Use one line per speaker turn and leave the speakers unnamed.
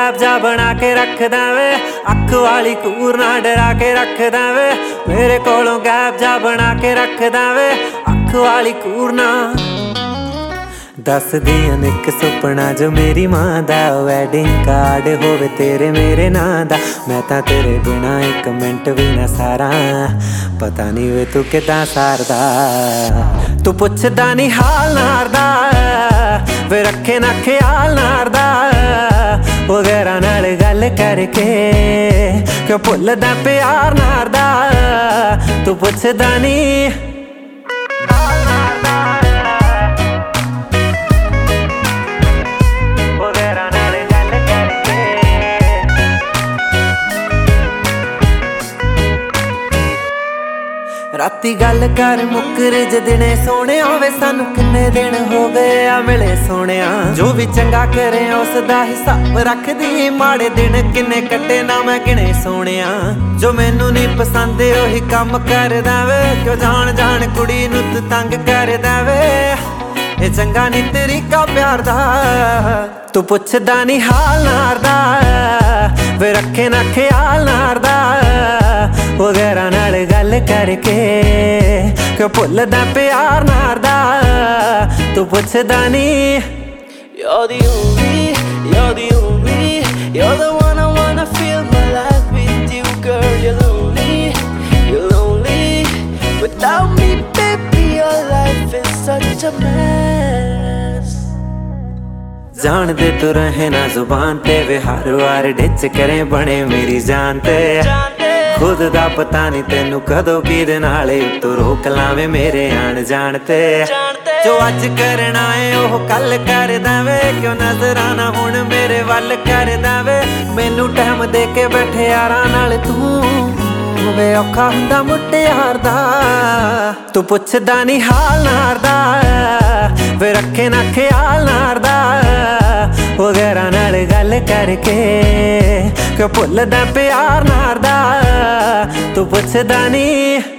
Gap जा बना के रखदा वे, अख वाली कूर ना डरा के रखदा वे। मेरे कोलों गैप जा बना के रखदा वे, अख वाली कूर ना। दसदियां इक सुपना जो मेरी मां दा, वैडिंग कार्ड होवे तेरे मेरे नां दा। मैं तां तेरे बिना एक मिंट भी ना सारा, पता नहीं वे तू किदां सारदा। तू पुछदा नहीं हाल नार दा, वे रखे ना ख्याल नार दा। वगैरह नाल गल करके क्यों भुलदा प्यार नार दा। तू पुछदा नहीं राती गल कर मुकर ज दिने सोने वे, सानू किन्ने दिन हो गए आ मिले सोने। जो भी चंगा करे उसदा हिसाब रख दी, माड़े दिन किन्ने कट्टे ना मैं गिने सोने। जो मैनू नहीं पसंद ओही कम करदा वे, क्यों जान जान कुड़ी नू तू तंग करदा वे। ये चंगा नहीं तरीका प्यार दा, तू पुछदा नहीं हाल नार दा। वे रखे ना ख्याल नार दा, वगैरह नाल गल करके क्यों भुलदा प्यार नार दा। तू पुछदा नहीं।
You're the only, you're the only, you're the one I wanna feel my life with you, girl. You're lonely, without me, baby, your life is such a mess.
जान दे तो रहे ना जुबान ते, वे हर वार डिच करे बने मेरी जान ते। खुद दा पता नहीं तेनू कदों किदे नाल तू रोक लावे मेरे आन जान ते। जो अज करना है ओह कल कर देवे, क्यों नजरां ना हुण मेरे वल कर देवे। मैनू टाइम दे के बैठे यारां नाल तू, वे औखा हुंदा मुटियार दा। तू पुछदा नहीं हाल नार दा, वे रखे ना ख्याल नार दा। वगैरह नाल गल करके क्यों भुलदा प्यार नार दा। तू पुछदा नहीं।